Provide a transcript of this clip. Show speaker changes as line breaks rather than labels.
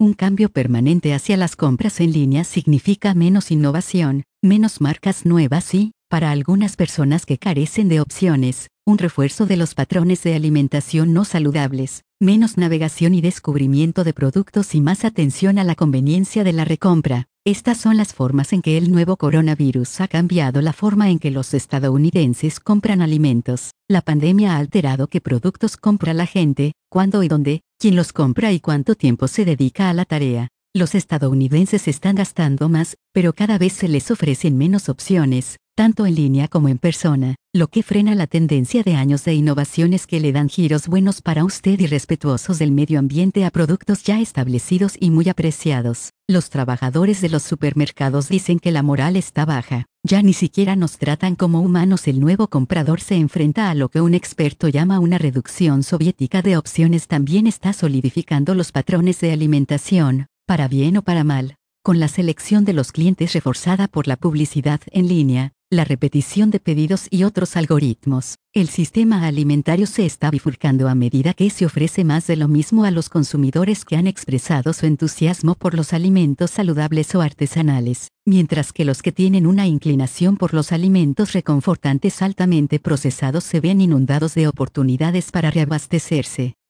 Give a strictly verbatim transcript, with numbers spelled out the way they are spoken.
Un cambio permanente hacia las compras en línea significa menos innovación, menos marcas nuevas y, para algunas personas que carecen de opciones, un refuerzo de los patrones de alimentación no saludables, menos navegación y descubrimiento de productos y más atención a la conveniencia de la recompra. Estas son las formas en que el nuevo coronavirus ha cambiado la forma en que los estadounidenses compran alimentos. La pandemia ha alterado qué productos compra la gente, cuándo y dónde, quién los compra y cuánto tiempo se dedica a la tarea. Los estadounidenses están gastando más, pero cada vez se les ofrecen menos opciones, tanto en línea como en persona, lo que frena la tendencia de años de innovaciones que le dan giros buenos para usted y respetuosos del medio ambiente a productos ya establecidos y muy apreciados. Los trabajadores de los supermercados dicen que la moral está baja. Ya ni siquiera nos tratan como humanos. El nuevo comprador se enfrenta a lo que un experto llama una reducción soviética de opciones. También está solidificando los patrones de alimentación, para bien o para mal, con la selección de los clientes reforzada por la publicidad en línea, la repetición de pedidos y otros algoritmos. El sistema alimentario se está bifurcando a medida que se ofrece más de lo mismo a los consumidores que han expresado su entusiasmo por los alimentos saludables o artesanales, mientras que los que tienen una inclinación por los alimentos reconfortantes altamente procesados se ven inundados de oportunidades para reabastecerse.